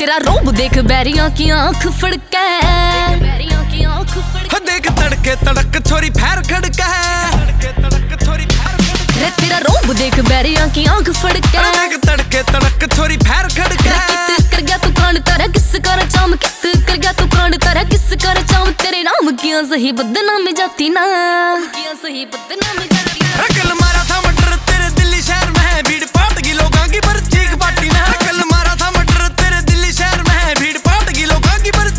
तेरा रूप देख बैरियां की आंख फड़के, देख तड़के तड़क छोरी फैर खड़का है। रे तेरा रूप देख बैरियां की आंख फड़के, देख तड़के तड़क छोरी फैर खड़का है। कित कर गया तू कांड तारा किस कर चाम, कित कर गया तू कांड तारा किस कर चाम। तेरे नाम किया सही बदनामी जाती ना, किया सही बदनामी जाती ना। कल मारा था मटर तेरे दिल्ली शहर में है भीड़ पाट की लोगों की पर चीख पाटी ना। कल मारा था मटर तेरे दिल्ली शहर में है भीड़ पाट की लोगों की पर।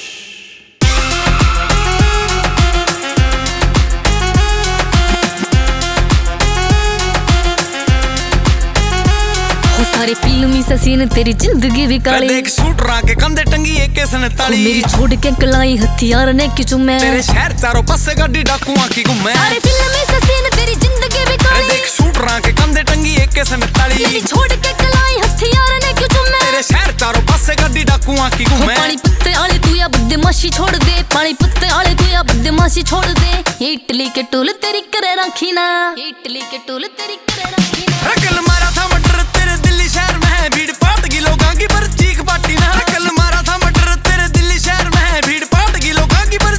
सारे फिल्मी से सीन तेरी जिंदगी भी काली। देख शूटरा के कंधे टंगी एक सन ताली। मेरी छोड़ के कलाई हथियार ने की चुमे। तेरे शहर चारों पासे गाड़ी डाकुआं की घूमे। सारे फिल्मी से सीन तेरी जिंदगी भी काली। देख शूटरा के कंधे टंगी एक सन ताली। मेरी छोड़ के कलाई हथियार ने की चुमे। तेरे शहर चारों पासे गाड़ी डाकुआं की घूमे। पानी पत्ते आले तू या बदमाशी छोड़ दे, पानी पत्ते आले तू या बदमाशी छोड़ दे। इटली के टूल तेरी करे राखी ना, इटली के टूल तेरी करे राखी ना। कल मारा था मटर तेरे दिल्ली शहर में है भीड़ पाट की लोगों की पर चीख पाटी ना। कल मारा था मटर तेरे दिल्ली शहर में है भीड़ पाट की लोगों की पर।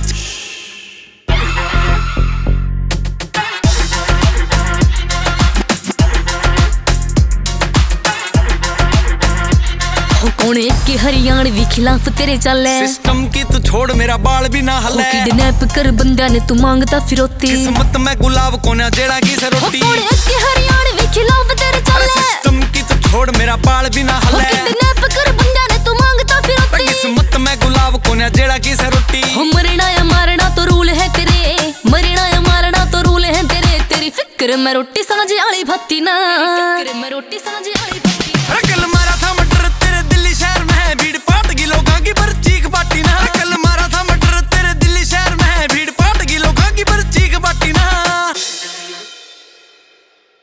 कौन एक के हरियाणवी खिलाफ तेरे चले। सिस्टम की तू छोड़ मेरा बाल भी ना हले। किडनैप कर बंदा ने तू मांगता फिरौती। किस्मत में गुलाब कोना जेड़ा की से रोटी। कौन एक के हरियाणवी खिलाफ तेरे चले। सिस्टम की तू छोड़ मेरा बाल भी ना हले। किडनैप कर बंदा ने तू मांगता फिरौती। किस्मत में गुलाब कोना जेड़ा की से रोटी। मरना या मारना तो रूल है तेरे, मरना या मारना तो रूल है तेरे। तेरी फिक्र में रोटी सांझे आली भत्ती ना, फिक्र में रोटी सांझे आली भत्ती।